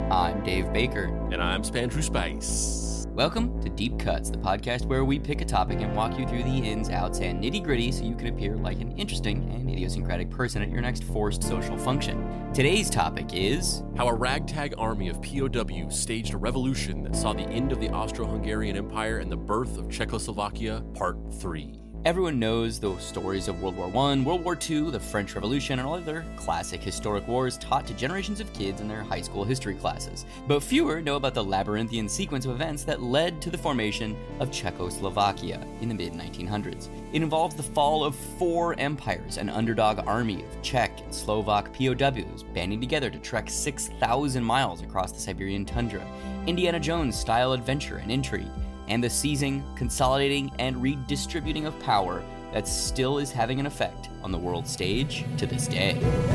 I'm Dave Baker. And I'm Spandrew Spice. Welcome to Deep Cuts, the podcast where we pick a topic and walk you through the ins, outs, and nitty-gritty so you can appear like an interesting and idiosyncratic person at your next forced social function. Today's topic is... how a ragtag army of POWs staged a revolution that saw the end of the Austro-Hungarian Empire and the birth of Czechoslovakia, Part 3. Everyone knows the stories of World War I, World War II, the French Revolution, and all other classic historic wars taught to generations of kids in their high school history classes. But fewer know about the labyrinthian sequence of events that led to the formation of Czechoslovakia in the mid-1900s. It involves the fall of 4 empires, an underdog army of Czech and Slovak POWs banding together to trek 6,000 miles across the Siberian tundra, Indiana Jones-style adventure and intrigue, and the seizing, consolidating, and redistributing of power that still is having an effect on the world stage to this day.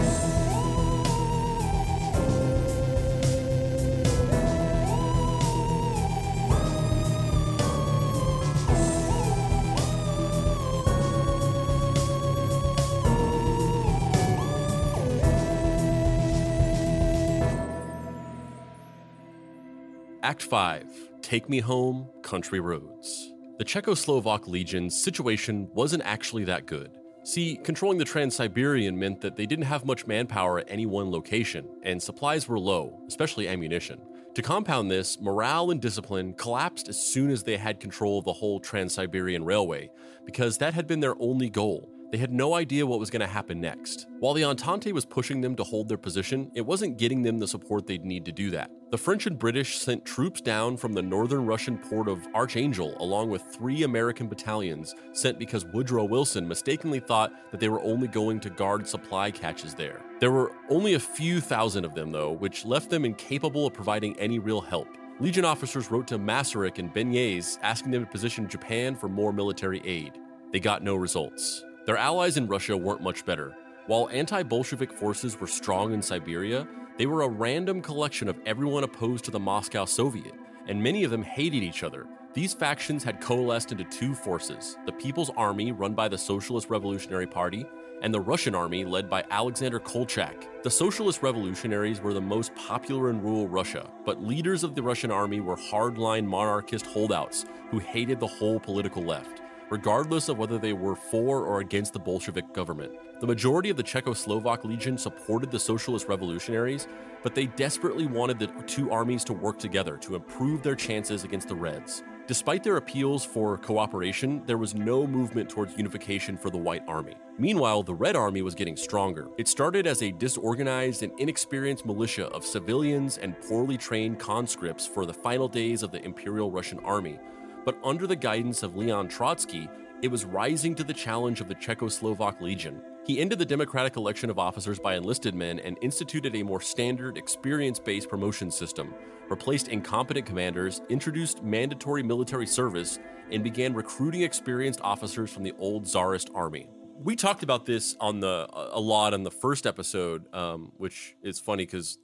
Act 5. Take Me Home, Country Roads. The Czechoslovak Legion's situation wasn't actually that good. See, controlling the Trans-Siberian meant that they didn't have much manpower at any one location, and supplies were low, especially ammunition. To compound this, morale and discipline collapsed as soon as they had control of the whole Trans-Siberian Railway, because that had been their only goal. They had no idea what was going to happen next. While the Entente was pushing them to hold their position, it wasn't getting them the support they'd need to do that. The French and British sent troops down from the northern Russian port of Archangel, along with 3 American battalions sent because Woodrow Wilson mistakenly thought that they were only going to guard supply caches there. There were only a few thousand of them, though, which left them incapable of providing any real help. Legion officers wrote to Masaryk and Benyes asking them to position Japan for more military aid. They got no results. Their allies in Russia weren't much better. While anti-Bolshevik forces were strong in Siberia, they were a random collection of everyone opposed to the Moscow Soviet, and many of them hated each other. These factions had coalesced into 2 forces, the People's Army run by the Socialist Revolutionary Party, and the Russian Army led by Alexander Kolchak. The Socialist Revolutionaries were the most popular in rural Russia, but leaders of the Russian Army were hardline monarchist holdouts who hated the whole political left, regardless of whether they were for or against the Bolshevik government. The majority of the Czechoslovak Legion supported the Socialist Revolutionaries, but they desperately wanted the 2 armies to work together to improve their chances against the Reds. Despite their appeals for cooperation, there was no movement towards unification for the White Army. Meanwhile, the Red Army was getting stronger. It started as a disorganized and inexperienced militia of civilians and poorly trained conscripts for the final days of the Imperial Russian Army. But under the guidance of Leon Trotsky, it was rising to the challenge of the Czechoslovak Legion. He ended the democratic election of officers by enlisted men and instituted a more standard, experience-based promotion system, replaced incompetent commanders, introduced mandatory military service, and began recruiting experienced officers from the old Tsarist army. We talked about this a lot on the first episode, which is funny because,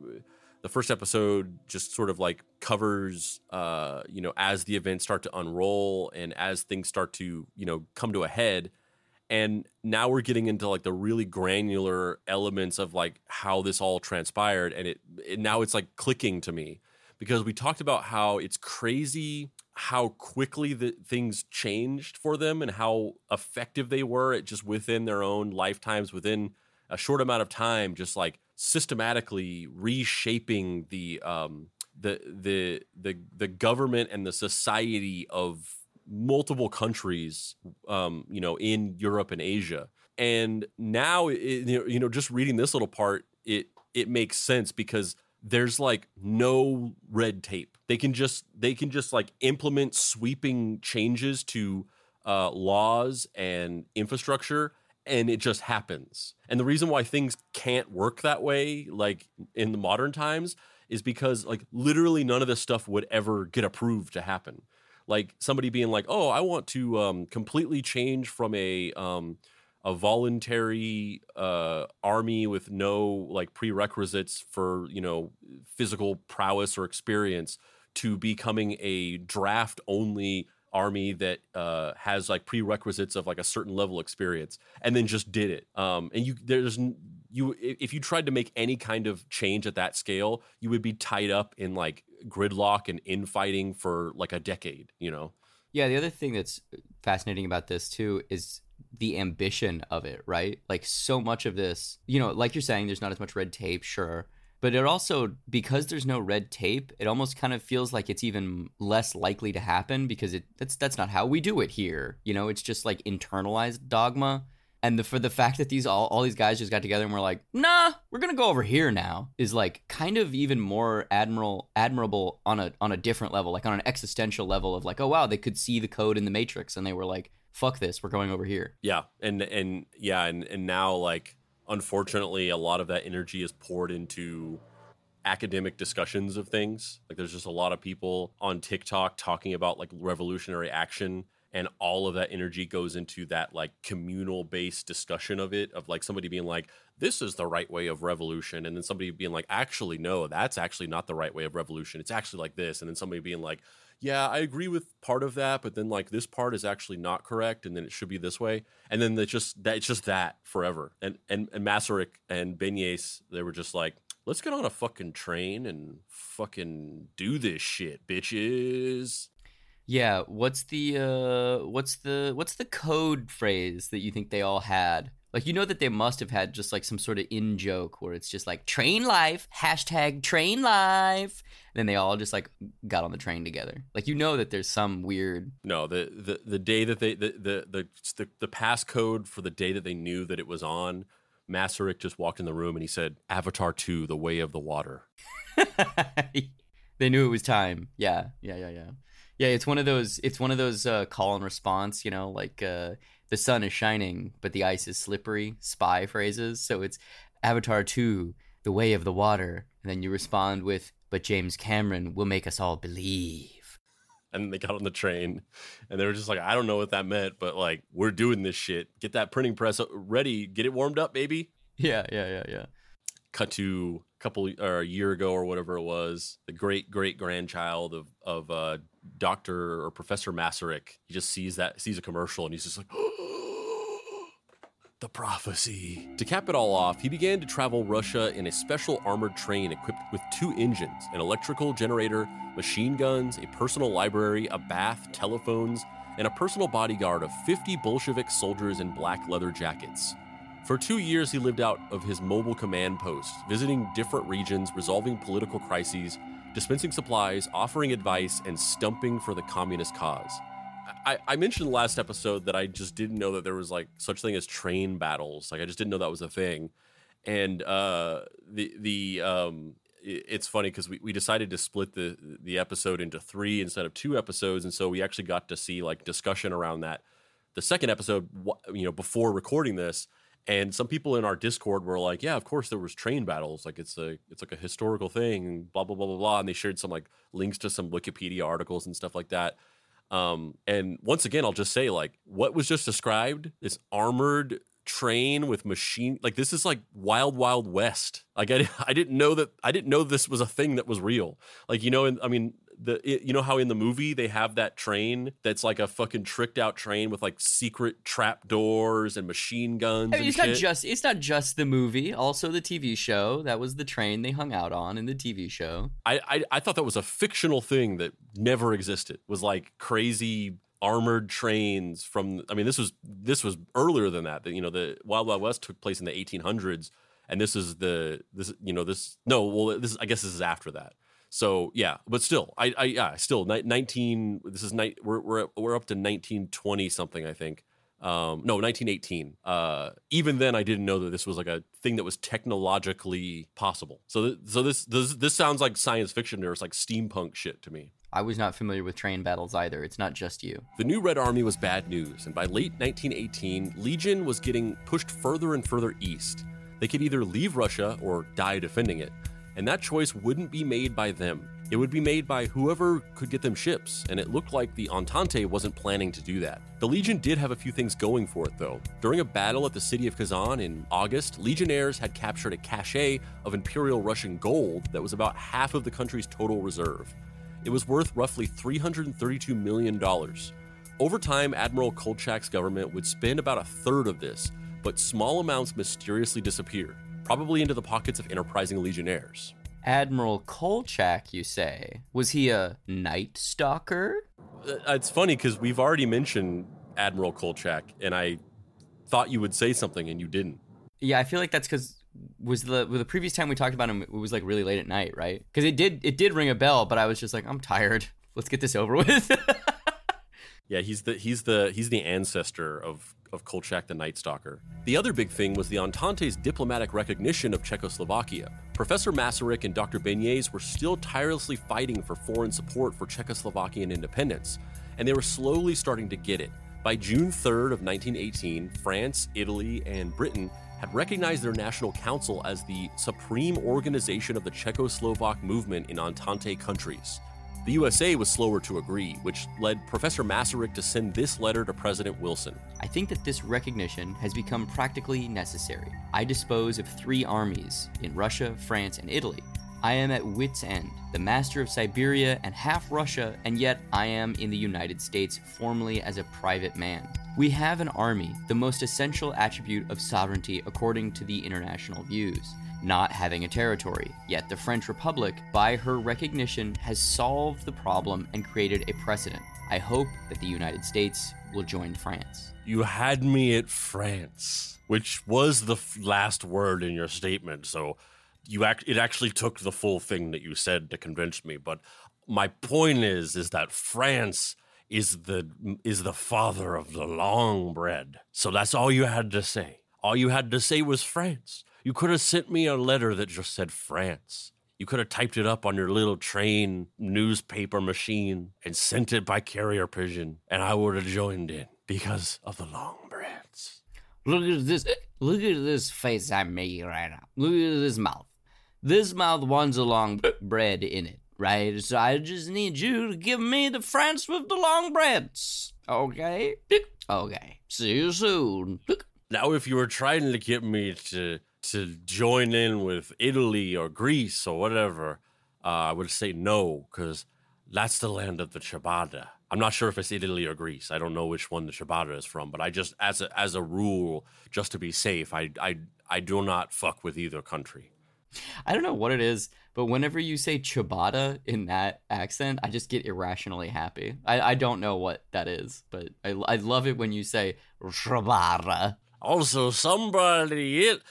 the first episode just sort of like covers, as the events start to unroll and as things start to, come to a head. And now we're getting into like the really granular elements of like how this all transpired. And now it's like clicking to me because we talked about how it's crazy how quickly the things changed for them and how effective they were at just within their own lifetimes, within a short amount of time, just like systematically reshaping the government and the society of multiple countries, in Europe and Asia. And now, just reading this little part, it makes sense because there's like no red tape. They can just like implement sweeping changes to laws and infrastructure, and it just happens. And the reason why things can't work that way, like in the modern times, is because like literally none of this stuff would ever get approved to happen. Like somebody being like, "Oh, I want to completely change from a voluntary army with no like prerequisites for physical prowess or experience to becoming a draft only army that has like prerequisites of like a certain level of experience," and then just did it. And if you tried to make any kind of change at that scale, you would be tied up in like gridlock and infighting for like a decade, you know? Yeah, the other thing that's fascinating about this too is the ambition of it, right? Like so much of this, like you're saying, there's not as much red tape, sure. But it also, because there's no red tape, it almost kind of feels like it's even less likely to happen because that's not how we do it here. It's just like internalized dogma. And for the fact that all these guys just got together and were like, nah, we're gonna go over here now, is like kind of even more admirable on a different level, like on an existential level of like, oh wow, they could see the code in the Matrix and they were like, fuck this, we're going over here. Yeah, and now like unfortunately a lot of that energy is poured into academic discussions of things. Like there's just a lot of people on TikTok talking about like revolutionary action. And all of that energy goes into that like communal based discussion of it, of like somebody being like, this is the right way of revolution. And then somebody being like, actually, no, that's actually not the right way of revolution. It's actually like this. And then somebody being like, yeah, I agree with part of that, but then like this part is actually not correct. And then it should be this way. And then it's just that forever. And Masaryk and Benyes, they were just like, let's get on a fucking train and fucking do this shit, bitches. Yeah, what's the code phrase that you think they all had? Like, that they must have had just like some sort of in joke where it's just like train life, #train life. And then they all just like got on the train together. Like, that there's some weird. No, the day that the passcode for the day that they knew that it was on, Masaryk just walked in the room and he said, Avatar 2, The Way of the Water. They knew it was time. Yeah. Yeah, it's one of those call and response, like the sun is shining, but the ice is slippery, spy phrases. So it's Avatar 2, The Way of the Water. And then you respond with, but James Cameron will make us all believe. And they got on the train and they were just like, I don't know what that meant, but like, we're doing this shit. Get that printing press ready. Get it warmed up, baby. Yeah. Cut to a year ago or whatever it was, the great grandchild of Dr. or Professor Masaryk. He just sees a commercial and he's just like, the prophecy. To cap it all off, he began to travel Russia in a special armored train equipped with 2 engines, an electrical generator, machine guns, a personal library, a bath, telephones, and a personal bodyguard of 50 Bolshevik soldiers in black leather jackets. For 2 years, he lived out of his mobile command post, visiting different regions, resolving political crises, dispensing supplies, offering advice, and stumping for the communist cause. I mentioned last episode that I just didn't know that there was like such thing as train battles. Like I just didn't know that was a thing. And it's funny because we decided to split the episode into 3 instead of 2 episodes, and so we actually got to see like discussion around that. The second episode, before recording this. And some people in our Discord were like, yeah, of course there was train battles. Like it's like a historical thing, blah, blah, blah, blah, blah. And they shared some like links to some Wikipedia articles and stuff like that. And once again, I'll just say like what was just described, this armored train with machine, like this is like Wild Wild West. Like I didn't know this was a thing that was real. Like, how in the movie they have that train that's like a fucking tricked out train with like secret trap doors and machine guns. I mean, it's not just the movie, also the TV show. That was the train they hung out on in the TV show. I thought that was a fictional thing that never existed. Was like crazy armored trains this was earlier than that. The Wild Wild West took place in the 1800s, and this is I guess this is after that. So yeah, but still, still 19. This is we're up to 1920 something, I think. 1918. Even then, I didn't know that this was like a thing that was technologically possible. So this sounds like science fiction or it's like steampunk shit to me. I was not familiar with train battles either. It's not just you. The new Red Army was bad news, and by late 1918, Legion was getting pushed further and further east. They could either leave Russia or die defending it. And that choice wouldn't be made by them. It would be made by whoever could get them ships, and it looked like the Entente wasn't planning to do that. The Legion did have a few things going for it, though. During a battle at the city of Kazan in August, Legionnaires had captured a cache of Imperial Russian gold that was about half of the country's total reserve. It was worth roughly $332 million. Over time, Admiral Kolchak's government would spend about a third of this, but small amounts mysteriously disappeared. probably into the pockets of enterprising legionnaires. Admiral Kolchak, you say? Was he a Night Stalker? It's funny because we've already mentioned Admiral Kolchak, and I thought you would say something and you didn't. Yeah, I feel like that's because was the previous time we talked about him, it was like really late at night, right? Because it did ring a bell, but I was just like, I'm tired. Let's get this over with. Yeah, he's the ancestor of Kolchak the Night Stalker. The other big thing was the Entente's diplomatic recognition of Czechoslovakia. Professor Masaryk and Dr. Beignet were still tirelessly fighting for foreign support for Czechoslovakian independence, and they were slowly starting to get it. By June 3rd of 1918, France, Italy, and Britain had recognized their national council as the supreme organization of the Czechoslovak movement in Entente countries. The USA was slower to agree, which led Professor Masaryk to send this letter to President Wilson. I think that this recognition has become practically necessary. I dispose of 3 armies in Russia, France, and Italy. I am at wit's end, the master of Siberia and half Russia, and yet I am in the United States formally as a private man. We have an army, the most essential attribute of sovereignty according to the international views. Not having a territory, yet the French Republic, by her recognition, has solved the problem and created a precedent. I hope that the United States will join France. You had me at France, which was the last word in your statement, so it actually took the full thing that you said to convince me. But my point is that France is the father of the long bread. So that's all you had to say. All you had to say was France. You could have sent me a letter that just said France. You could have typed it up on your little train newspaper machine and sent it by carrier pigeon, and I would have joined in because of the long breads. Look at this face I made right now. Look at this mouth. This mouth wants a long bread in it, right? So I just need you to give me the France with the long breads. Okay? Okay. See you soon. Now, if you were trying to get me to join in with Italy or Greece or whatever, I would say no, because that's the land of the ciabatta. I'm not sure if it's Italy or Greece. I don't know which one the ciabatta is from, but I just, as a rule, just to be safe, I do not fuck with either country. I don't know what it is, but whenever you say ciabatta in that accent, I just get irrationally happy. I don't know what that is, but I love it when you say ciabatta. Also, somebody in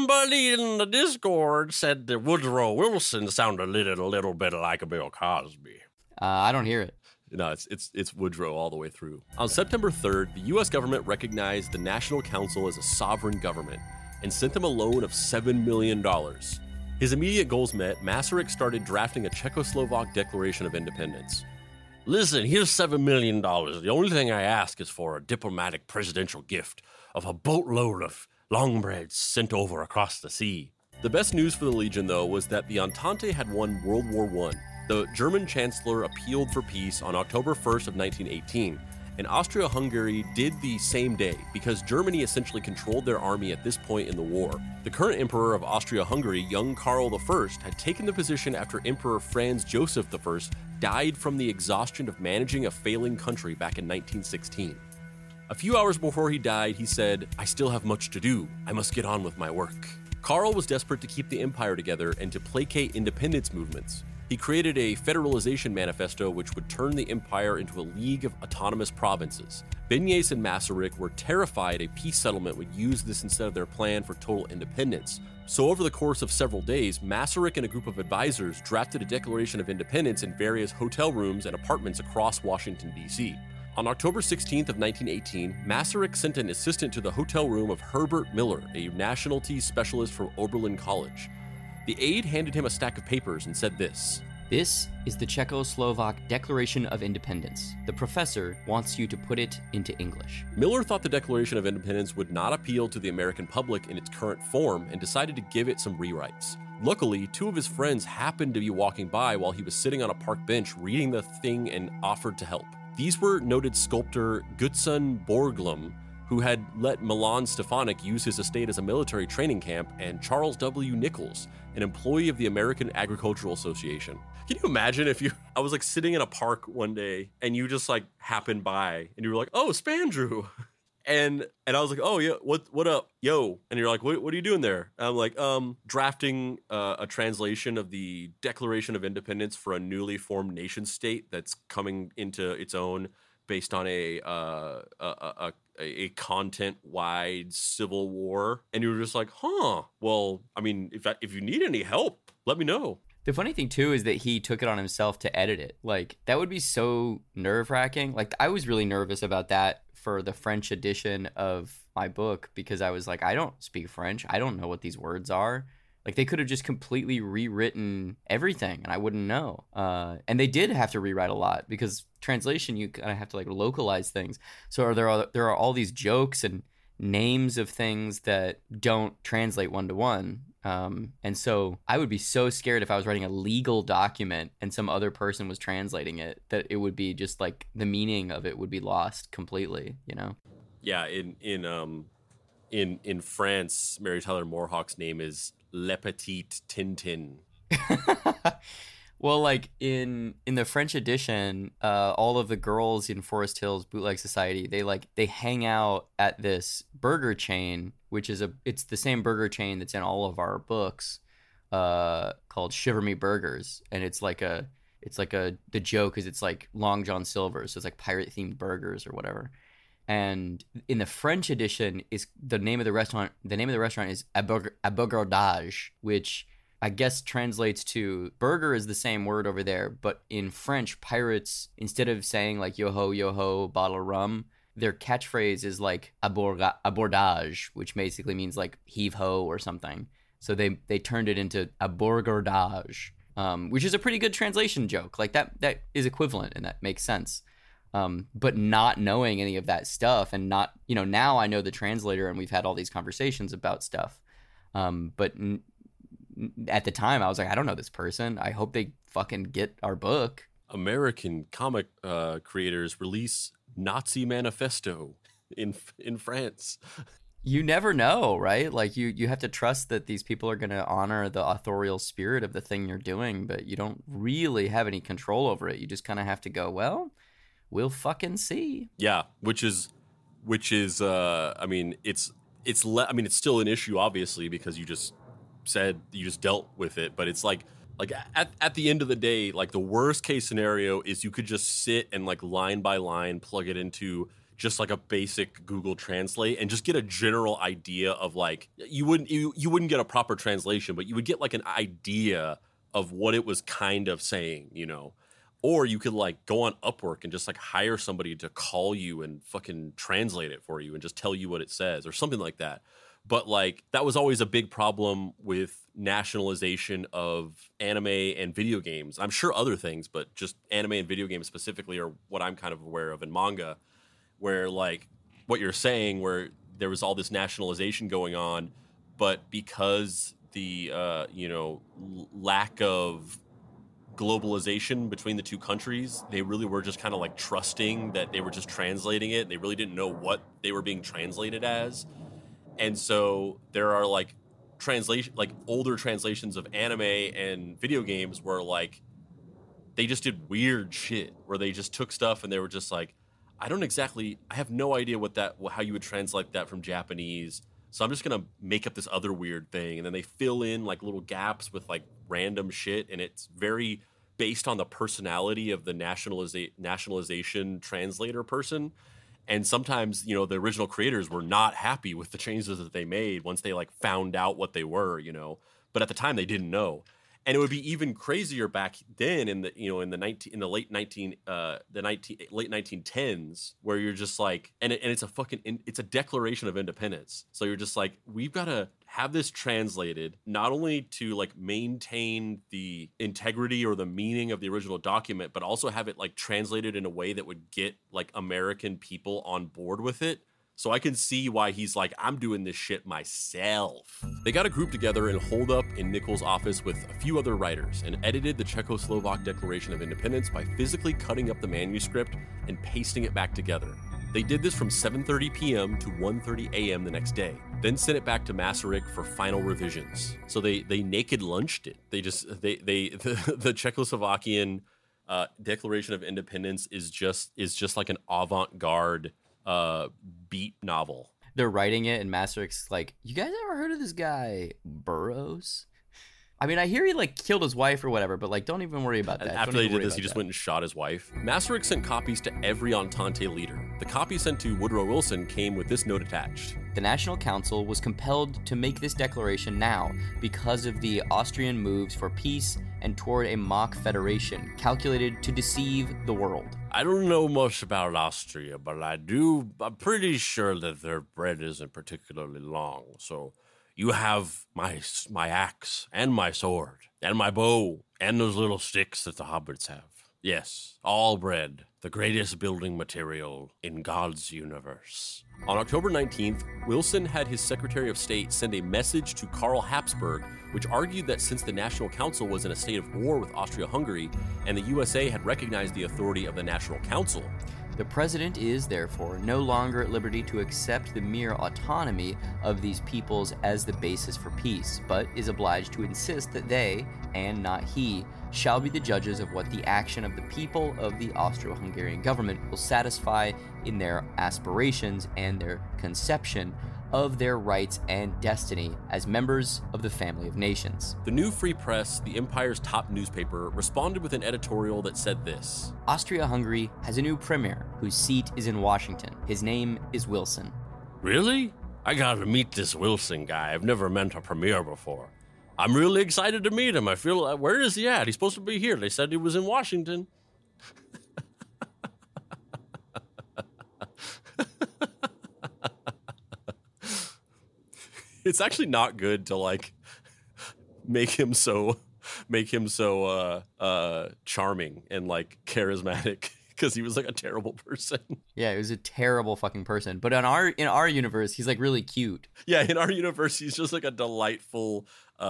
the Discord said that Woodrow Wilson sounded a little bit like a Bill Cosby. I don't hear it. No, it's Woodrow all the way through. On September 3rd, the U.S. government recognized the National Council as a sovereign government and sent them a loan of $7 million. His immediate goals met, Masaryk started drafting a Czechoslovak Declaration of Independence. Listen, here's $7 million. The only thing I ask is for a diplomatic presidential gift of a boatload of long breads sent over across the sea. The best news for the Legion, though, was that the Entente had won World War I. The German Chancellor appealed for peace on October 1st of 1918, and Austria-Hungary did the same day because Germany essentially controlled their army at this point in the war. The current emperor of Austria-Hungary, young Karl I, had taken the position after Emperor Franz Joseph I died from the exhaustion of managing a failing country back in 1916. A few hours before he died, he said, "I still have much to do. I must get on with my work." Karl was desperate to keep the empire together and to placate independence movements. He created a federalization manifesto which would turn the empire into a league of autonomous provinces. Beignet and Masaryk were terrified a peace settlement would use this instead of their plan for total independence. So over the course of several days, Masaryk and a group of advisors drafted a Declaration of Independence in various hotel rooms and apartments across Washington, D.C. On October 16th of 1918, Masaryk sent an assistant to the hotel room of Herbert Miller, a nationalities specialist from Oberlin College. The aide handed him a stack of papers and said this: "This is the Czechoslovak Declaration of Independence. The professor wants you to put it into English." Miller thought the Declaration of Independence would not appeal to the American public in its current form and decided to give it some rewrites. Luckily, 2 of his friends happened to be walking by while he was sitting on a park bench reading the thing and offered to help. These were noted sculptor Gutzon Borglum, who had let Milan Stefanik use his estate as a military training camp, and Charles W. Nichols, an employee of the American Agricultural Association. Can you imagine if I was like sitting in a park one day and you just like happened by and you were like, "Oh, Spandrew." And I was like, oh yeah, what up, yo? And you're like, what are you doing there? And I'm like, drafting a translation of the Declaration of Independence for a newly formed nation state that's coming into its own based on a content-wide civil war. And you were just like, huh? Well, I mean, if you need any help, let me know. The funny thing too is that he took it on himself to edit it. Like, that would be so nerve-wracking. Like, I was really nervous about that for the French edition of my book because I was like, I don't speak French. I don't know what these words are. Like, they could have just completely rewritten everything and I wouldn't know. And they did have to rewrite a lot because translation, you kind of have to like localize things. So there are all these jokes and names of things that don't translate one-to-one. And so I would be so scared if I was writing a legal document and some other person was translating it, that it would be just like the meaning of it would be lost completely, you know? Yeah. In France, Mary Tyler Moorhawk's name is Le Petit Tintin. Well, like in the French edition, all of the girls in Forest Hills Bootleg Society, they hang out at this burger chain, which is it's the same burger chain that's in all of our books, called Shiver Me Burgers, and the joke is it's like Long John Silver, so it's like pirate themed burgers or whatever. And in the French edition, is the name of the restaurant is Abordage, which I guess translates to burger is the same word over there, but in French, pirates, instead of saying like yo ho, bottle of rum, their catchphrase is like abordage, which basically means like heave ho or something. So they turned it into abordage, which is a pretty good translation joke. Like that is equivalent and that makes sense. But not knowing any of that stuff and not, now I know the translator and we've had all these conversations about stuff. But at the time I was like, I don't know this person. I hope they fucking get our book. American comic creators release Nazi manifesto in France. You never know, right? Like you have to trust that these people are going to honor the authorial spirit of the thing you're doing, but you don't really have any control over it. You just kind of have to go, well, we'll fucking see. Yeah, which is I mean, it's still an issue obviously because you just dealt with it, but it's like at the end of the day, like the worst case scenario is you could just sit and like line by line plug it into just like a basic Google Translate and just get a general idea of like you wouldn't get a proper translation, but you would get like an idea of what it was kind of saying, Or you could like go on Upwork and just like hire somebody to call you and fucking translate it for you and just tell you what it says or something like that. But like that was always a big problem with nationalization of anime and video games. I'm sure other things, but just anime and video games specifically are what I'm kind of aware of in manga, where like what you're saying, where there was all this nationalization going on, but because the lack of globalization between the two countries, they really were just kind of like trusting that they were just translating it. They really didn't know what they were being translated as. And so there are like older translations of anime and video games where like they just did weird shit where they just took stuff and they were just like, I have no idea how you would translate that from Japanese. So I'm just going to make up this other weird thing. And then they fill in like little gaps with like random shit. And it's very based on the personality of the nationalization translator person. And sometimes, the original creators were not happy with the changes that they made once they like found out what they were, but at the time they didn't know. And it would be even crazier back then in the late 1910s, where you're just like, and it's a Declaration of Independence. So you're just like, we've got to have this translated not only to like maintain the integrity or the meaning of the original document, but also have it like translated in a way that would get like American people on board with it. So I can see why he's like, I'm doing this shit myself. They got a group together and holed up in Nichols' office with a few other writers and edited the Czechoslovak Declaration of Independence by physically cutting up the manuscript and pasting it back together. They did this from 7:30 p.m. to 1:30 a.m. the next day, then sent it back to Masaryk for final revisions. So they naked lunched it. The Czechoslovakian Declaration of Independence is just like an avant-garde beat novel. They're writing it, and Masterik's like, you guys ever heard of this guy, Burroughs? I mean, I hear he, like, killed his wife or whatever, but, like, don't even worry about that. And after they did this, he just went and shot his wife. Masaryk sent copies to every Entente leader. The copy sent to Woodrow Wilson came with this note attached. The National Council was compelled to make this declaration now because of the Austrian moves for peace and toward a mock federation calculated to deceive the world. I don't know much about Austria, but I'm pretty sure that their bread isn't particularly long, so you have my axe and my sword and my bow and those little sticks that the hobbits have. Yes, all bread, the greatest building material in God's universe. On October 19th, Wilson had his Secretary of State send a message to Karl Habsburg, which argued that since the National Council was in a state of war with Austria-Hungary and the USA had recognized the authority of the National Council, the president is, therefore, no longer at liberty to accept the mere autonomy of these peoples as the basis for peace, but is obliged to insist that they, and not he, shall be the judges of what the action of the people of the Austro-Hungarian government will satisfy in their aspirations and their conception of their rights and destiny as members of the family of nations. The New Free Press, the empire's top newspaper, responded with an editorial that said this: Austria-Hungary has a new premier whose seat is in Washington. His name is Wilson. Really? I gotta meet this Wilson guy. I've never met a premier before. I'm really excited to meet him. I feel, where is he at? He's supposed to be here. They said he was in Washington. It's actually not good to like make him so charming and like charismatic because he was like a terrible person. Yeah, he was a terrible fucking person. But in our universe, he's like really cute. Yeah, in our universe, he's just like a delightful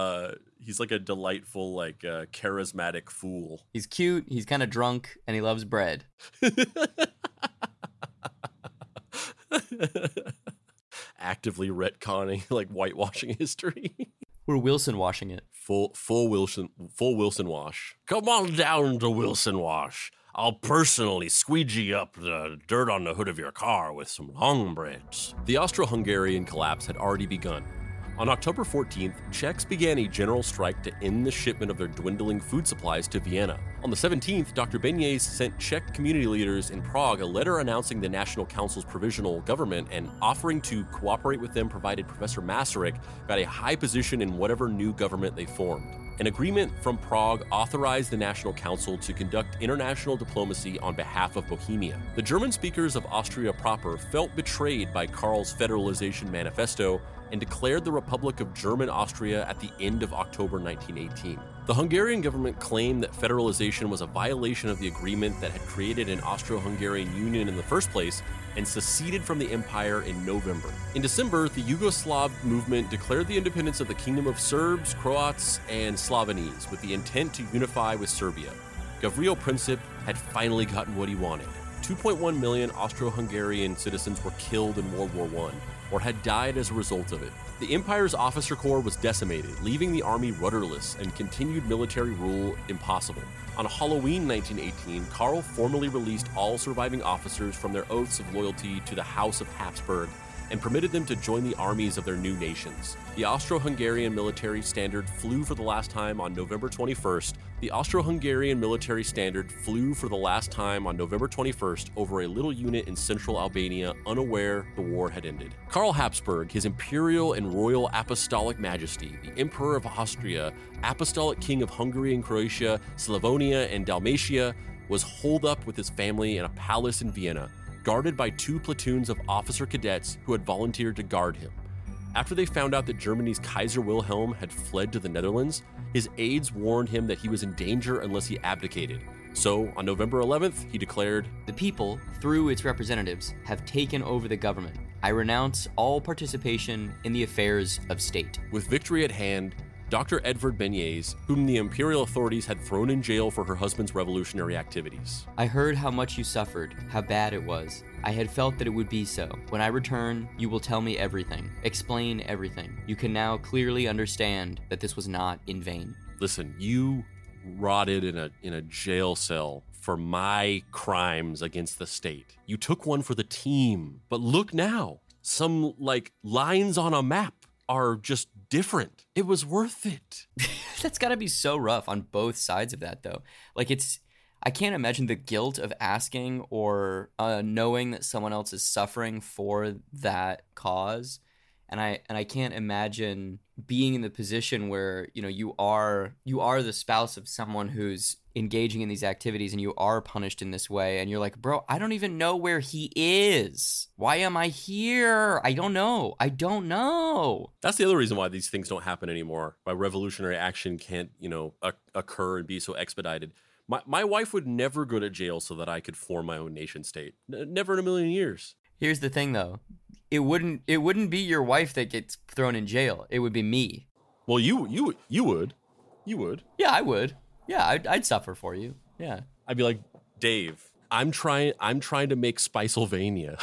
charismatic fool. He's cute, he's kind of drunk, and he loves bread. Actively retconning, like whitewashing history. We're Wilson washing it. Full Wilson wash. Come on down to Wilson Wash. I'll personally squeegee up the dirt on the hood of your car with some long breads. The Austro-Hungarian collapse had already begun. On October 14th, Czechs began a general strike to end the shipment of their dwindling food supplies to Vienna. On the 17th, Dr. Benyes sent Czech community leaders in Prague a letter announcing the National Council's provisional government and offering to cooperate with them provided Professor Masaryk got a high position in whatever new government they formed. An agreement from Prague authorized the National Council to conduct international diplomacy on behalf of Bohemia. The German speakers of Austria proper felt betrayed by Karl's Federalization Manifesto and declared the Republic of German Austria at the end of October 1918. The Hungarian government claimed that federalization was a violation of the agreement that had created an Austro-Hungarian Union in the first place and seceded from the empire in November. In December, the Yugoslav movement declared the independence of the Kingdom of Serbs, Croats, and Slavonese with the intent to unify with Serbia. Gavrilo Princip had finally gotten what he wanted. 2.1 million Austro-Hungarian citizens were killed in World War I, or had died as a result of it. The empire's officer corps was decimated, leaving the army rudderless and continued military rule impossible. On Halloween 1918, Karl formally released all surviving officers from their oaths of loyalty to the House of Habsburg and permitted them to join the armies of their new nations. The Austro-Hungarian military standard flew for the last time on November 21st. The Austro-Hungarian military standard flew for the last time on November 21st over a little unit in central Albania, unaware the war had ended. Karl Habsburg, His Imperial and Royal Apostolic Majesty, the Emperor of Austria, Apostolic King of Hungary and Croatia, Slavonia and Dalmatia, was holed up with his family in a palace in Vienna, guarded by 2 platoons of officer cadets who had volunteered to guard him. After they found out that Germany's Kaiser Wilhelm had fled to the Netherlands, his aides warned him that he was in danger unless he abdicated. So, on November 11th, he declared, "The people, through its representatives, have taken over the government. I renounce all participation in the affairs of state." With victory at hand, Dr. Edvard Benyes, whom the imperial authorities had thrown in jail for her husband's revolutionary activities. "I heard how much you suffered, how bad it was. I had felt that it would be so. When I return, you will tell me everything, explain everything. You can now clearly understand that this was not in vain." Listen, you rotted in a jail cell for my crimes against the state. You took one for the team. But look now, some like lines on a map are just different. It was worth it. That's got to be so rough on both sides of that, though. Like, I can't imagine the guilt of asking or knowing that someone else is suffering for that cause. And I can't imagine being in the position where, you know, you are the spouse of someone who's engaging in these activities and you are punished in this way. And you're like, bro, I don't even know where he is. Why am I here? I don't know. That's the other reason why these things don't happen anymore. Why revolutionary action can't, you know, occur and be so expedited. My wife would never go to jail so that I could form my own nation state. Never in a million years. Here's the thing, though. It wouldn't be your wife that gets thrown in jail. It would be me. Well, you would. You would. Yeah, I would. Yeah, I'd suffer for you. Yeah. I'd be like, Dave, I'm trying to make Spicelvania.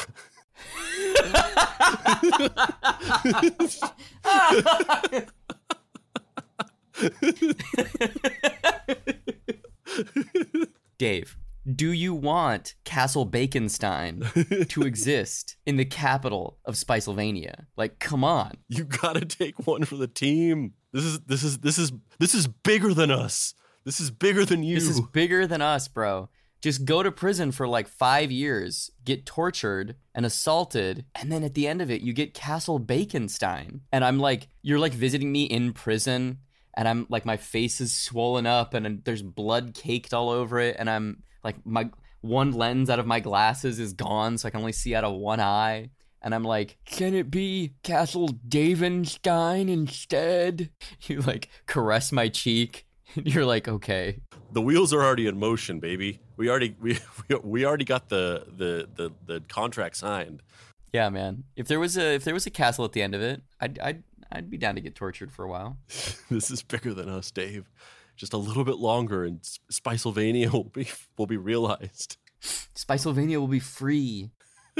Dave, do you want Castle Baconstein to exist in the capital of Spicelvania? Like, come on. You gotta take one for the team. This is bigger than us. This is bigger than you. This is bigger than us, bro. Just go to prison for like 5 years, get tortured and assaulted, and then at the end of it, you get Castle Baconstein. And I'm like, you're like visiting me in prison, and I'm like, my face is swollen up, and there's blood caked all over it, and I'm like, my one lens out of my glasses is gone, so I can only see out of one eye. And I'm like, can it be Castle Davenstein instead? You like caress my cheek. You're like, okay. The wheels are already in motion, baby. We already got the contract signed. Yeah, man. If there was a castle at the end of it, I'd be down to get tortured for a while. This is bigger than us, Dave. Just a little bit longer, and Spicelvania will be realized. Spicelvania will be free.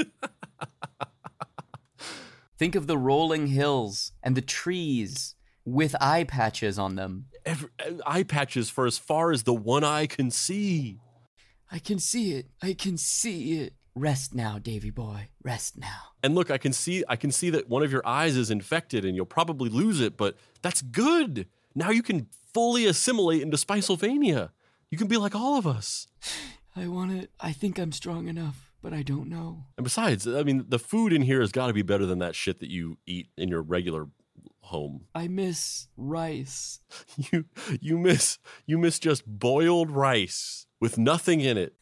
Think of the rolling hills and the trees with eye patches on them. Eye patches for as far as the one eye can see. I can see it. Rest now, Davy boy. Rest now. And look, I can see that one of your eyes is infected and you'll probably lose it, but that's good. Now you can fully assimilate into Spicelvania. You can be like all of us. I think I'm strong enough, but I don't know. And besides, I mean, the food in here has got to be better than that shit that you eat in your regular home. I miss rice. You miss just boiled rice with nothing in it.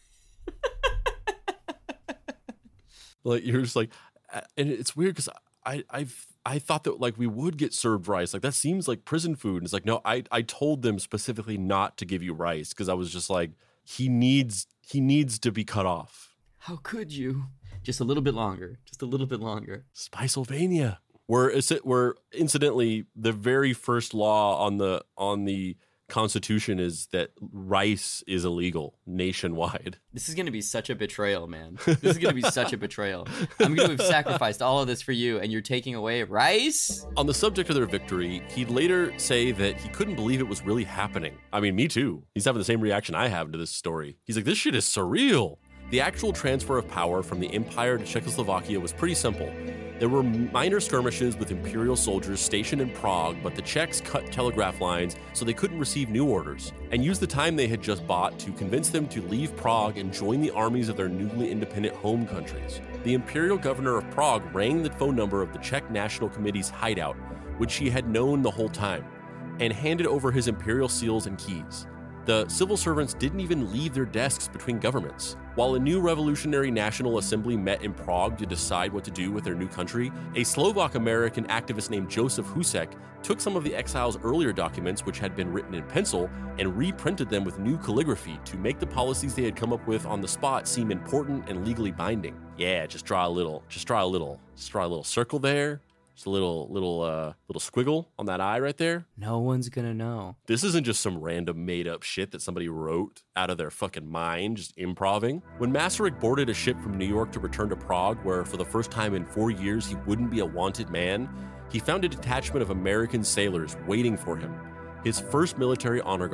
Like, you're just like, and it's weird because I thought that like we would get served rice. Like, that seems like prison food. And it's like, no, I told them specifically not to give you rice because I was just like, he needs to be cut off. How could you? Just a little bit longer. Spicelvania. Where incidentally, the very first law on the Constitution is that rice is illegal nationwide. This is going to be such a betrayal, man. This is going to be such a betrayal. I'm going to have sacrificed all of this for you, and you're taking away rice? On the subject of their victory, he'd later say that he couldn't believe it was really happening. I mean, me too. He's having the same reaction I have to this story. He's like, this shit is surreal. The actual transfer of power from the Empire to Czechoslovakia was pretty simple. There were minor skirmishes with Imperial soldiers stationed in Prague, but the Czechs cut telegraph lines so they couldn't receive new orders, and used the time they had just bought to convince them to leave Prague and join the armies of their newly independent home countries. The Imperial governor of Prague rang the phone number of the Czech National Committee's hideout, which he had known the whole time, and handed over his imperial seals and keys. The civil servants didn't even leave their desks between governments. While a new revolutionary national assembly met in Prague to decide what to do with their new country, a Slovak-American activist named Josef Husek took some of the exiles' earlier documents, which had been written in pencil, and reprinted them with new calligraphy to make the policies they had come up with on the spot seem important and legally binding. Yeah, just draw a little circle there. Just a little squiggle on that eye right there. No one's gonna know. This isn't just some random made-up shit that somebody wrote out of their fucking mind, just improving. When Masaryk boarded a ship from New York to return to Prague, where for the first time in 4 years he wouldn't be a wanted man, he found a detachment of American sailors waiting for him, his first military honor guard.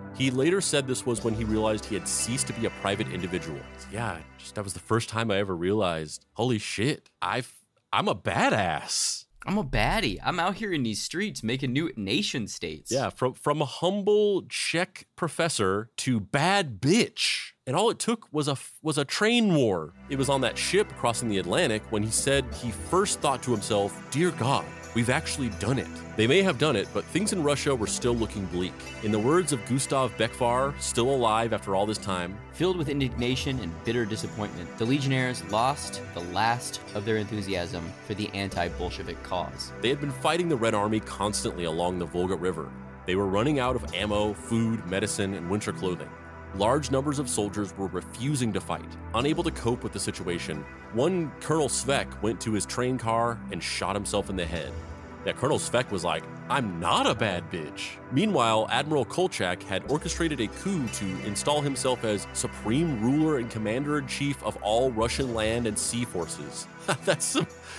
He later said this was when he realized he had ceased to be a private individual. Yeah, that was the first time I ever realized, holy shit, I'm a badass. I'm a baddie. I'm out here in these streets making new nation states. Yeah, from a humble Czech professor to bad bitch. And all it took was a train war. It was on that ship crossing the Atlantic when he said he first thought to himself, dear God, we've actually done it. They may have done it, but things in Russia were still looking bleak. In the words of Gustav Bekvar, still alive after all this time, filled with indignation and bitter disappointment, the Legionnaires lost the last of their enthusiasm for the anti-Bolshevik cause. They had been fighting the Red Army constantly along the Volga River. They were running out of ammo, food, medicine, and winter clothing. Large numbers of soldiers were refusing to fight. Unable to cope with the situation, one Colonel Svek went to his train car and shot himself in the head. That Colonel Svek was like, I'm not a bad bitch. Meanwhile, Admiral Kolchak had orchestrated a coup to install himself as supreme ruler and commander-in-chief of all Russian land and sea forces. That's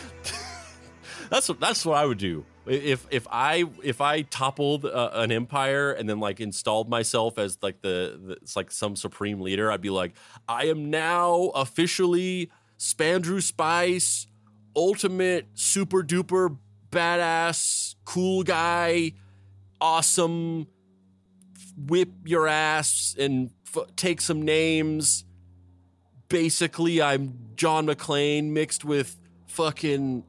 what I would do. If I toppled an empire and then like installed myself as like it's like some supreme leader, I'd be like, I am now officially Spandrew Spice, ultimate super duper badass cool guy, awesome, whip your ass and take some names. Basically, I'm John McClane mixed with fucking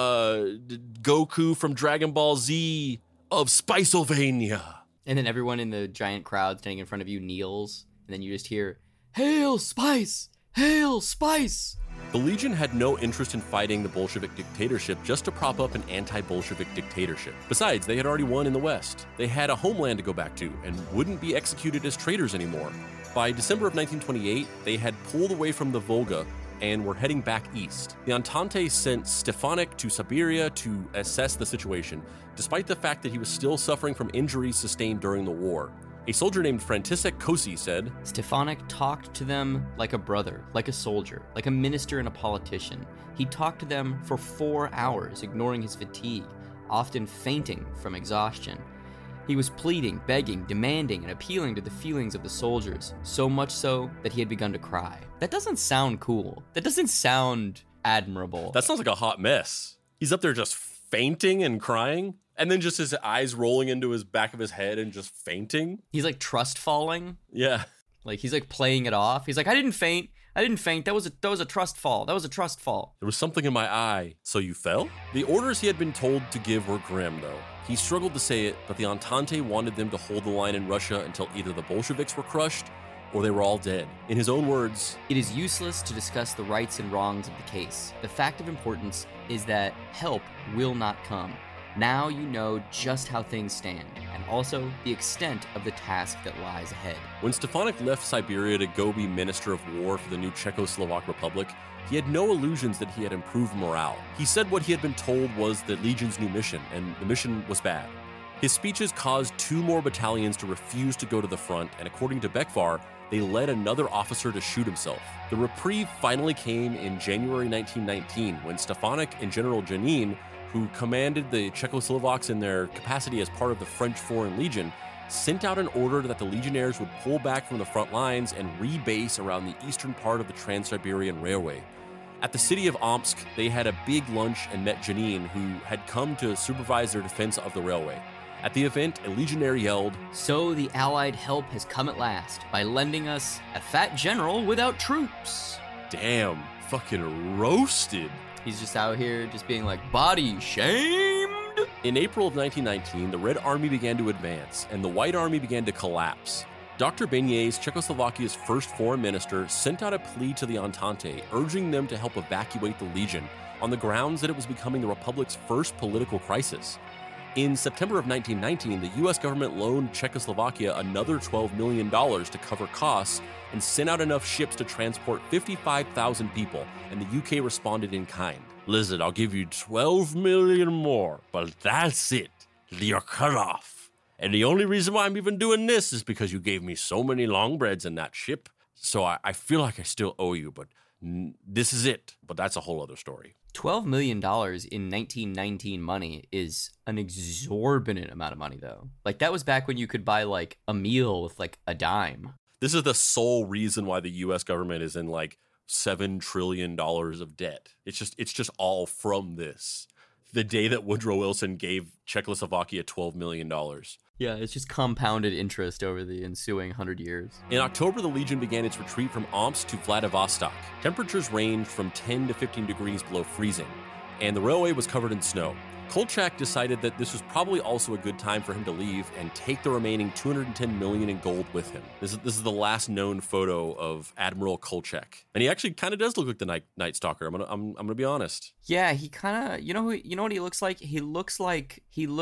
Goku from Dragon Ball Z of Spicylvania. And then everyone in the giant crowd standing in front of you kneels, and then you just hear, Hail Spice! Hail Spice! The Legion had no interest in fighting the Bolshevik dictatorship just to prop up an anti-Bolshevik dictatorship. Besides, they had already won in the West. They had a homeland to go back to and wouldn't be executed as traitors anymore. By December of 1928, they had pulled away from the Volga and were heading back east. The Entente sent Stefanik to Siberia to assess the situation, despite the fact that he was still suffering from injuries sustained during the war. A soldier named František Kosy said, Stefanik talked to them like a brother, like a soldier, like a minister and a politician. He talked to them for 4 hours, ignoring his fatigue, often fainting from exhaustion. He was pleading, begging, demanding, and appealing to the feelings of the soldiers, so much so that he had begun to cry. That doesn't sound cool. That doesn't sound admirable. That sounds like a hot mess. He's up there just fainting and crying, and then just his eyes rolling into his back of his head and just fainting. He's like trust falling. Yeah. Like he's like playing it off. He's like, I didn't faint. That was a trust fall. There was something in my eye. So you fell? The orders he had been told to give were grim, though. He struggled to say it, but the Entente wanted them to hold the line in Russia until either the Bolsheviks were crushed or they were all dead. In his own words, it is useless to discuss the rights and wrongs of the case. The fact of importance is that help will not come. Now you know just how things stand, and also the extent of the task that lies ahead. When Stefanik left Siberia to go be Minister of War for the new Czechoslovak Republic, he had no illusions that he had improved morale. He said what he had been told was the Legion's new mission, and the mission was bad. His speeches caused 2 more battalions to refuse to go to the front, and according to Bekvar, they led another officer to shoot himself. The reprieve finally came in January 1919, when Stefanik and General Janin, who commanded the Czechoslovaks in their capacity as part of the French Foreign Legion, sent out an order that the Legionnaires would pull back from the front lines and rebase around the eastern part of the Trans-Siberian Railway. At the city of Omsk, they had a big lunch and met Janin, who had come to supervise their defense of the railway. At the event, a legionnaire yelled, So the Allied help has come at last, by lending us a fat general without troops. Damn, fucking roasted. He's just out here just being like, body shamed? In April of 1919, the Red Army began to advance, and the White Army began to collapse. Dr. Beniers, Czechoslovakia's first foreign minister, sent out a plea to the Entente, urging them to help evacuate the Legion, on the grounds that it was becoming the Republic's first political crisis. In September of 1919, the U.S. government loaned Czechoslovakia another $12 million to cover costs and sent out enough ships to transport 55,000 people, and the UK responded in kind. Listen, I'll give you 12 million more, but that's it. You're cut off. And the only reason why I'm even doing this is because you gave me so many longbreads in that ship, so I feel like I still owe you, but this is it. But that's a whole other story. $12 million in 1919 money is an exorbitant amount of money, though. Like, that was back when you could buy, like, a meal with, like, a dime. This is the sole reason why the U.S. government is in, like, $7 trillion of debt. It's just all from this. The day that Woodrow Wilson gave Czechoslovakia $12 million. Yeah, it's just compounded interest over the ensuing 100 years. In October, the Legion began its retreat from Omsk to Vladivostok. Temperatures ranged from 10 to 15 degrees below freezing, and the railway was covered in snow. Kolchak decided that this was probably also a good time for him to leave and take the remaining $210 million in gold with him. This is the last known photo of Admiral Kolchak, and he actually kind of does look like the Night Stalker. I'm gonna be honest. Yeah, he kind of, you know what he looks like? He looks like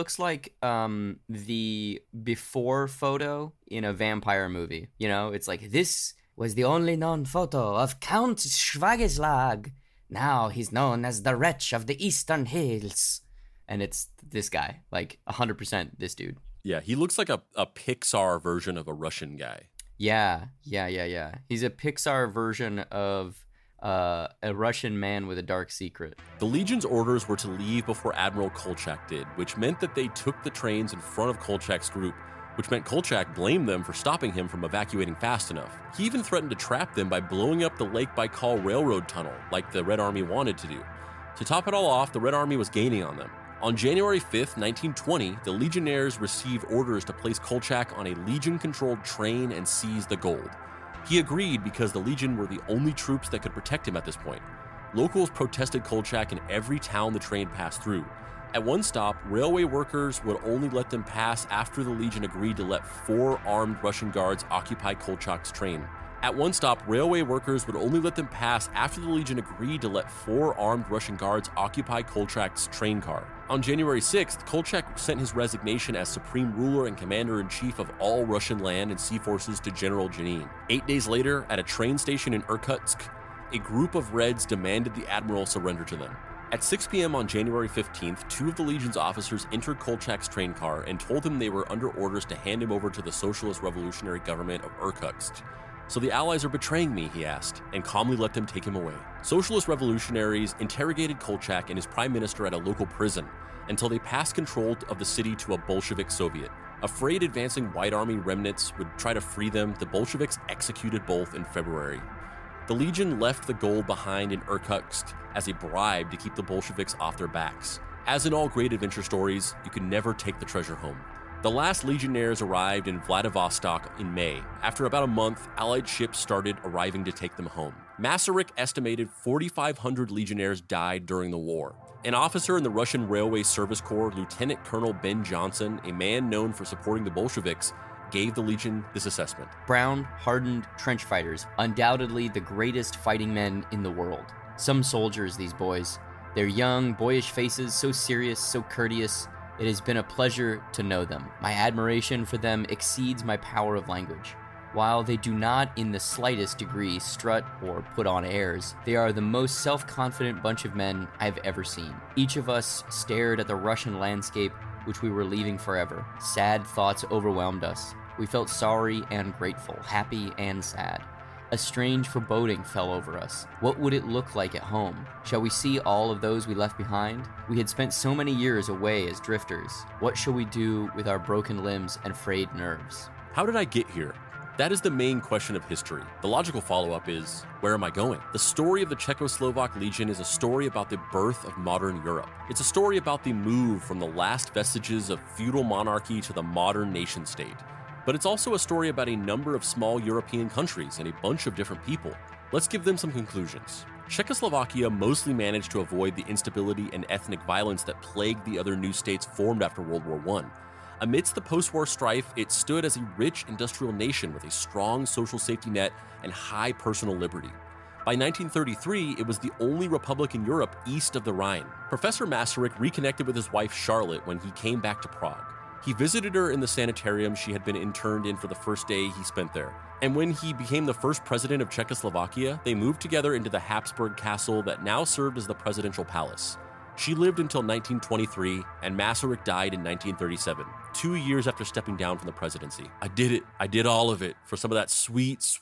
the before photo in a vampire movie. You know, it's like, this was the only known photo of Count Schwageslag. Now he's known as the Wretch of the Eastern Hills. And it's this guy, like 100% this dude. Yeah, he looks like a Pixar version of a Russian guy. Yeah. He's a Pixar version of a Russian man with a dark secret. The Legion's orders were to leave before Admiral Kolchak did, which meant that they took the trains in front of Kolchak's group, which meant Kolchak blamed them for stopping him from evacuating fast enough. He even threatened to trap them by blowing up the Lake Baikal railroad tunnel, like the Red Army wanted to do. To top it all off, the Red Army was gaining on them. On January 5th, 1920, the Legionnaires received orders to place Kolchak on a Legion-controlled train and seize the gold. He agreed because the Legion were the only troops that could protect him at this point. Locals protested Kolchak in every town the train passed through. At one stop, railway workers would only let them pass after the Legion agreed to let 4 armed Russian guards occupy Kolchak's train. At one stop, railway workers would only let them pass after the Legion agreed to let 4 armed Russian guards occupy Kolchak's train car. On January 6th, Kolchak sent his resignation as supreme ruler and commander-in-chief of all Russian land and sea forces to General Janin. 8 days later, at a train station in Irkutsk, a group of Reds demanded the admiral surrender to them. At 6 p.m. on January 15th, 2 of the Legion's officers entered Kolchak's train car and told him they were under orders to hand him over to the Socialist Revolutionary Government of Irkutsk. "So the Allies are betraying me?" he asked, and calmly let them take him away. Socialist revolutionaries interrogated Kolchak and his prime minister at a local prison until they passed control of the city to a Bolshevik Soviet. Afraid advancing White Army remnants would try to free them, the Bolsheviks executed both in February. The Legion left the gold behind in Irkutsk as a bribe to keep the Bolsheviks off their backs. As in all great adventure stories, you can never take the treasure home. The last Legionnaires arrived in Vladivostok in May. After about a month, Allied ships started arriving to take them home. Masaryk estimated 4,500 Legionnaires died during the war. An officer in the Russian Railway Service Corps, Lieutenant Colonel Ben Johnson, a man known for supporting the Bolsheviks, gave the Legion this assessment. Brown, hardened trench fighters, undoubtedly the greatest fighting men in the world. Some soldiers, these boys. Their young, boyish faces, so serious, so courteous. It has been a pleasure to know them. My admiration for them exceeds my power of language. While they do not in the slightest degree strut or put on airs, they are the most self-confident bunch of men I've ever seen. Each of us stared at the Russian landscape which we were leaving forever. Sad thoughts overwhelmed us. We felt sorry and grateful, happy and sad. A strange foreboding fell over us. What would it look like at home? Shall we see all of those we left behind? We had spent so many years away as drifters. What shall we do with our broken limbs and frayed nerves? How did I get here? That is the main question of history. The logical follow-up is, where am I going? The story of the Czechoslovak Legion is a story about the birth of modern Europe. It's a story about the move from the last vestiges of feudal monarchy to the modern nation-state. But it's also a story about a number of small European countries and a bunch of different people. Let's give them some conclusions. Czechoslovakia mostly managed to avoid the instability and ethnic violence that plagued the other new states formed after World War I. Amidst the post-war strife, it stood as a rich industrial nation with a strong social safety net and high personal liberty. By 1933, it was the only republic in Europe east of the Rhine. Professor Masaryk reconnected with his wife Charlotte when he came back to Prague. He visited her in the sanitarium she had been interned in for the first day he spent there. And when he became the first president of Czechoslovakia, they moved together into the Habsburg castle that now served as the presidential palace. She lived until 1923, and Masaryk died in 1937, 2 years after stepping down from the presidency. I did it. I did all of it for some of that sweet, sweet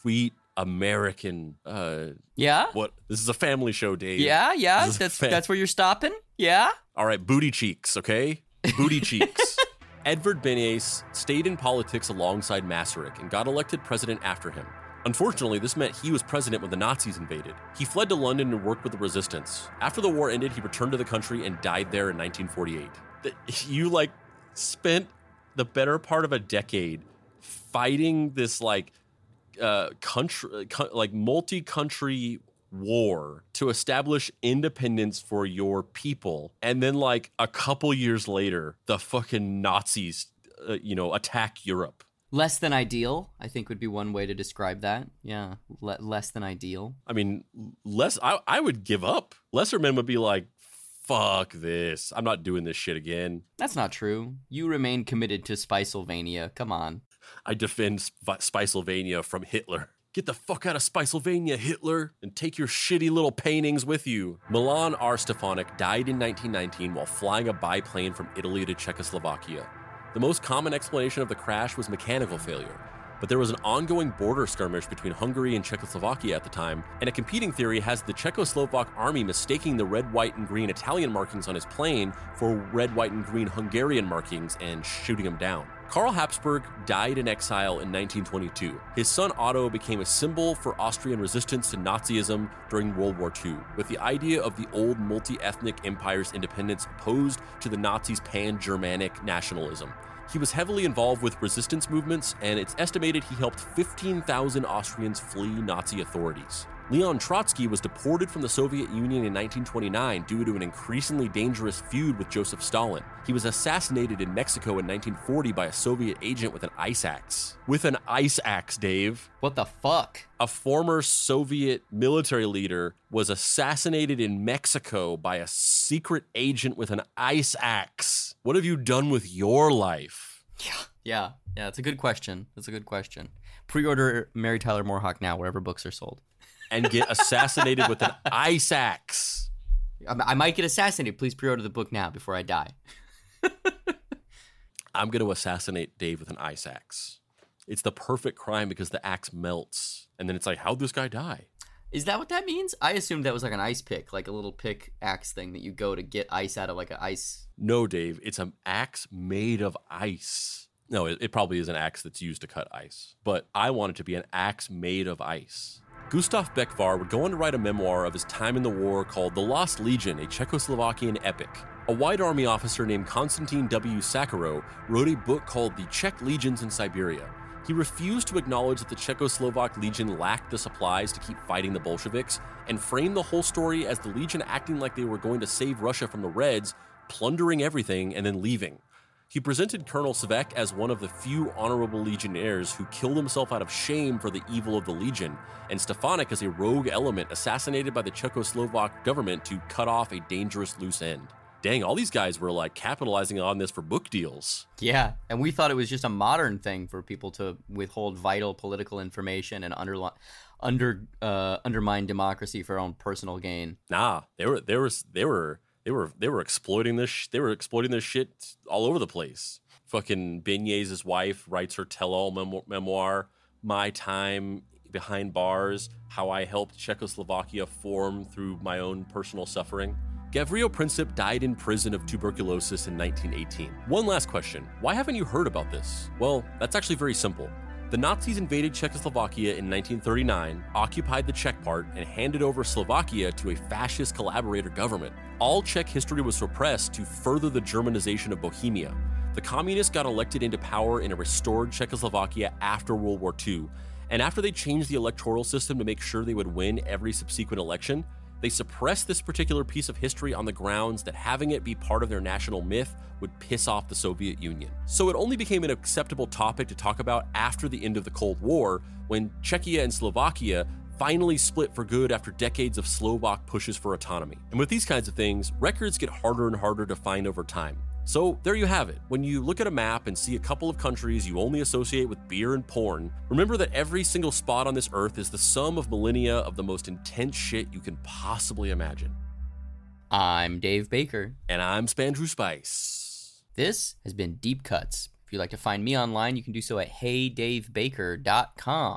American, Yeah? what? This is a family show, Dave. Yeah. This is That's where you're stopping? Yeah? All right, booty cheeks, okay? Booty cheeks. Edvard Beneš stayed in politics alongside Masaryk and got elected president after him. Unfortunately, this meant he was president when the Nazis invaded. He fled to London and worked with the resistance. After the war ended, he returned to the country and died there in 1948. You, spent the better part of a decade fighting this, multi-country war to establish independence for your people, and then a couple years later the fucking Nazis attack Europe. Less than ideal, I think, would be one way to describe that. Yeah, less than ideal. I mean, I would give up. Lesser men would be like, fuck this, I'm not doing this shit again. That's not true. You remain committed to Spicylvania. Come on. I defend Spicylvania from Hitler. Get the fuck out of Spicylvania, Hitler, and take your shitty little paintings with you. Milan R. Stefanik died in 1919 while flying a biplane from Italy to Czechoslovakia. The most common explanation of the crash was mechanical failure, but there was an ongoing border skirmish between Hungary and Czechoslovakia at the time, and a competing theory has the Czechoslovak army mistaking the red, white, and green Italian markings on his plane for red, white, and green Hungarian markings and shooting him down. Karl Habsburg died in exile in 1922. His son Otto became a symbol for Austrian resistance to Nazism during World War II, with the idea of the old multi-ethnic empire's independence opposed to the Nazis' pan-Germanic nationalism. He was heavily involved with resistance movements, and it's estimated he helped 15,000 Austrians flee Nazi authorities. Leon Trotsky was deported from the Soviet Union in 1929 due to an increasingly dangerous feud with Joseph Stalin. He was assassinated in Mexico in 1940 by a Soviet agent with an ice axe. With an ice axe, Dave. What the fuck? A former Soviet military leader was assassinated in Mexico by a secret agent with an ice axe. What have you done with your life? Yeah, it's a good question. Pre-order Mary Tyler Moore Hawk now, wherever books are sold. And get assassinated with an ice axe. I might get assassinated. Please pre-order the book now before I die. I'm going to assassinate Dave with an ice axe. It's the perfect crime because the axe melts. And then it's like, how'd this guy die? Is that what that means? I assumed that was like an ice pick, like a little pick axe thing that you go to get ice out of, like an ice. No, Dave. It's an axe made of ice. No, it probably is an axe that's used to cut ice. But I want it to be an axe made of ice. Gustav Bekvar would go on to write a memoir of his time in the war called The Lost Legion, a Czechoslovakian epic. A White Army officer named Konstantin W. Sakharov wrote a book called The Czech Legions in Siberia. He refused to acknowledge that the Czechoslovak Legion lacked the supplies to keep fighting the Bolsheviks, and framed the whole story as the Legion acting like they were going to save Russia from the Reds, plundering everything, and then leaving. He presented Colonel Svek as one of the few honorable legionnaires who killed himself out of shame for the evil of the Legion, and Stefanik as a rogue element assassinated by the Czechoslovak government to cut off a dangerous loose end. Dang, all these guys were capitalizing on this for book deals. Yeah, and we thought it was just a modern thing for people to withhold vital political information and undermine democracy for their own personal gain. Nah, they were exploiting this. They were exploiting this shit all over the place. Fucking Beneš's wife writes her tell-all memoir, My Time Behind Bars, How I Helped Czechoslovakia Form Through My Own Personal Suffering. Gavrilo Princip died in prison of tuberculosis in 1918. One last question. Why haven't you heard about this? Well, that's actually very simple. The Nazis invaded Czechoslovakia in 1939, occupied the Czech part, and handed over Slovakia to a fascist collaborator government. All Czech history was suppressed to further the Germanization of Bohemia. The communists got elected into power in a restored Czechoslovakia after World War II, and after they changed the electoral system to make sure they would win every subsequent election, they suppressed this particular piece of history on the grounds that having it be part of their national myth would piss off the Soviet Union. So it only became an acceptable topic to talk about after the end of the Cold War, when Czechia and Slovakia finally split for good after decades of Slovak pushes for autonomy. And with these kinds of things, records get harder and harder to find over time. So there you have it. When you look at a map and see a couple of countries you only associate with beer and porn, remember that every single spot on this earth is the sum of millennia of the most intense shit you can possibly imagine. I'm Dave Baker. And I'm Spandrew Spice. This has been Deep Cuts. If you'd like to find me online, you can do so at heydavebaker.com.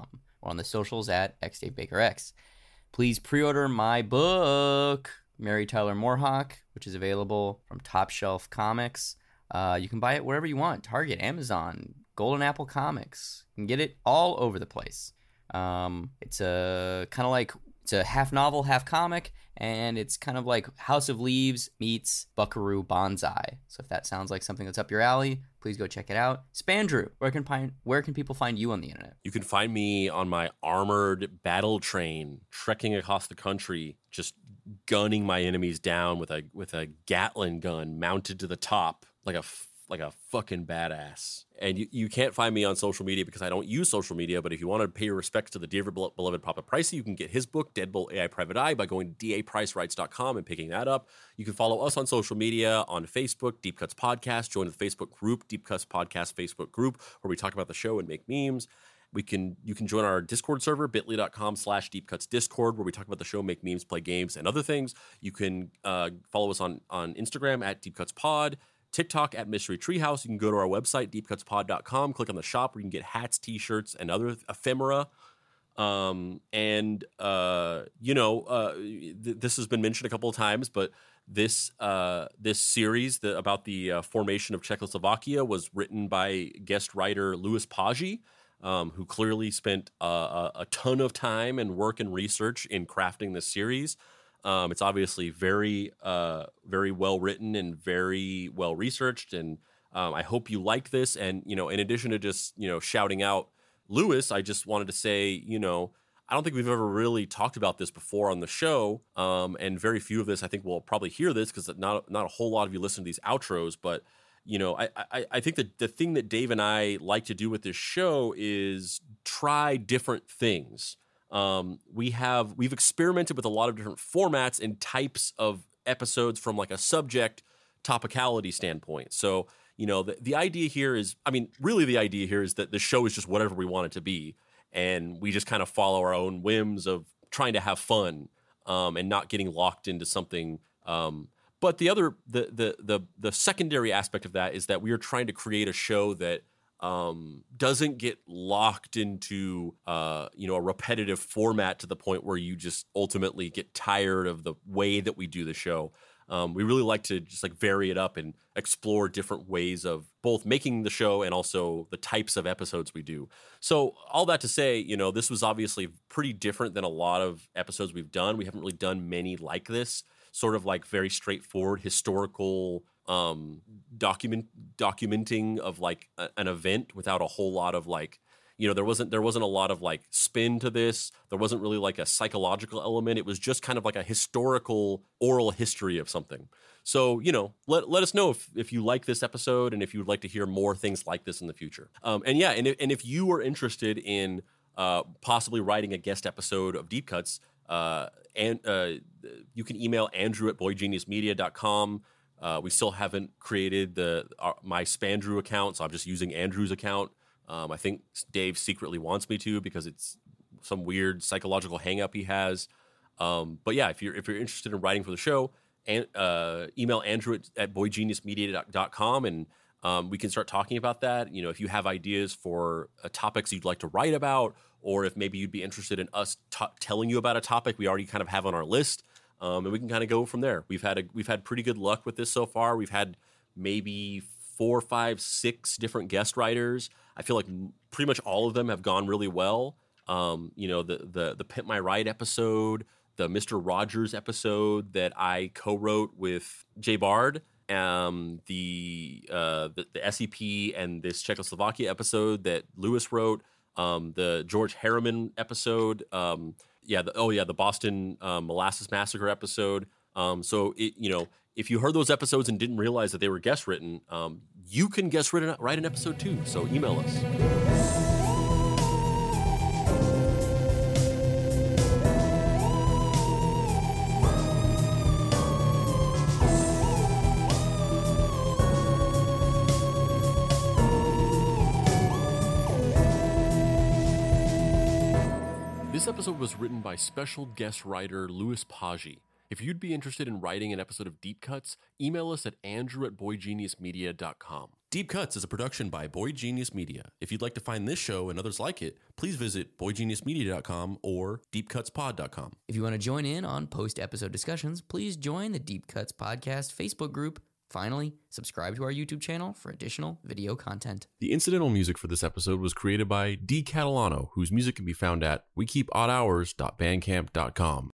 or on the socials at xDaveBakerX. Please pre-order my book, Mary Tyler Moorhawk, which is available from Top Shelf Comics. You can buy it wherever you want. Target, Amazon, Golden Apple Comics. You can get it all over the place. It's a kind of like, it's a half novel, half comic, and it's kind of like House of Leaves meets Buckaroo Banzai. So if that sounds like something that's up your alley, please go check it out. Spandrew, where can people find you on the internet? You can find me on my armored battle train, trekking across the country, just gunning my enemies down with a Gatling gun mounted to the top like a fucking badass. And you can't find me on social media because I don't use social media, but if you want to pay your respects to the dear beloved Papa Pricey, you can get his book, Deadbolt AI Private Eye, by going to dapricewrites.com and picking that up. You can follow us on social media on Facebook, Deep Cuts Podcast. Join the Facebook group, Deep Cuts Podcast Facebook group, where we talk about the show and make memes. You can join our Discord server, bit.ly.com/deepcutsdiscord, where we talk about the show, make memes, play games, and other things. You can follow us on Instagram at DeepCutsPod, TikTok at Mystery Treehouse. You can go to our website, deepcutspod.com, click on the shop where you can get hats, t-shirts, and other ephemera. This has been mentioned a couple of times, but this series about the formation of Czechoslovakia was written by guest writer Louis Paggi, who clearly spent a ton of time and work and research in crafting this series. It's obviously very well written and very well researched, and I hope you like this. And in addition to just shouting out Lewis, I just wanted to say I don't think we've ever really talked about this before on the show, and very few of this I think will probably hear this because not a whole lot of you listen to these outros, but. I think that the thing that Dave and I like to do with this show is try different things. We've experimented with a lot of different formats and types of episodes from like a subject topicality standpoint. So, the idea here is, really the idea here is that the show is just whatever we want it to be. And we just kind of follow our own whims of trying to have fun, and not getting locked into something, but the secondary aspect of that is that we are trying to create a show that doesn't get locked into a repetitive format to the point where you just ultimately get tired of the way that we do the show. We really like to just like vary it up and explore different ways of both making the show and also the types of episodes we do. So all that to say, this was obviously pretty different than a lot of episodes we've done. We haven't really done many like this. Sort of like very straightforward historical documenting of like an event without a whole lot of like, there wasn't a lot of like spin to this. There wasn't really like a psychological element. It was just kind of like a historical oral history of something. So, let us know if you like this episode and if you would like to hear more things like this in the future. And if you are interested in possibly writing a guest episode of Deep Cuts, you can email Andrew at boygeniusmedia.com. We still haven't created my Spandrew account, so I'm just using Andrew's account. I think Dave secretly wants me to because it's some weird psychological hang-up he has. But yeah, if you're interested in writing for the show, email Andrew at boygeniusmedia.com, and we can start talking about that. If you have ideas for topics you'd like to write about, or if maybe you'd be interested in us telling you about a topic we already kind of have on our list, and we can kind of go from there. We've had pretty good luck with this so far. We've had maybe 4, 5, 6 different guest writers. I feel like pretty much all of them have gone really well. The Pimp My Ride episode, the Mr. Rogers episode that I co-wrote with Jay Bard, the SEP and this Czechoslovakia episode that Lewis wrote, the George Harriman episode, the Boston Molasses Massacre episode. So if you heard those episodes and didn't realize that they were guest written, you can write an episode too. So email us. This episode was written by special guest writer Louis Paggi. If you'd be interested in writing an episode of Deep Cuts, email us at andrew@boygeniusmedia.com. Deep Cuts is a production by Boy Genius Media. If you'd like to find this show and others like it, please visit boygeniusmedia.com or deepcutspod.com. If you want to join in on post-episode discussions, please join the Deep Cuts Podcast Facebook group. Finally, subscribe to our YouTube channel for additional video content. The incidental music for this episode was created by D. Catalano, whose music can be found at wekeepoddhours.bandcamp.com.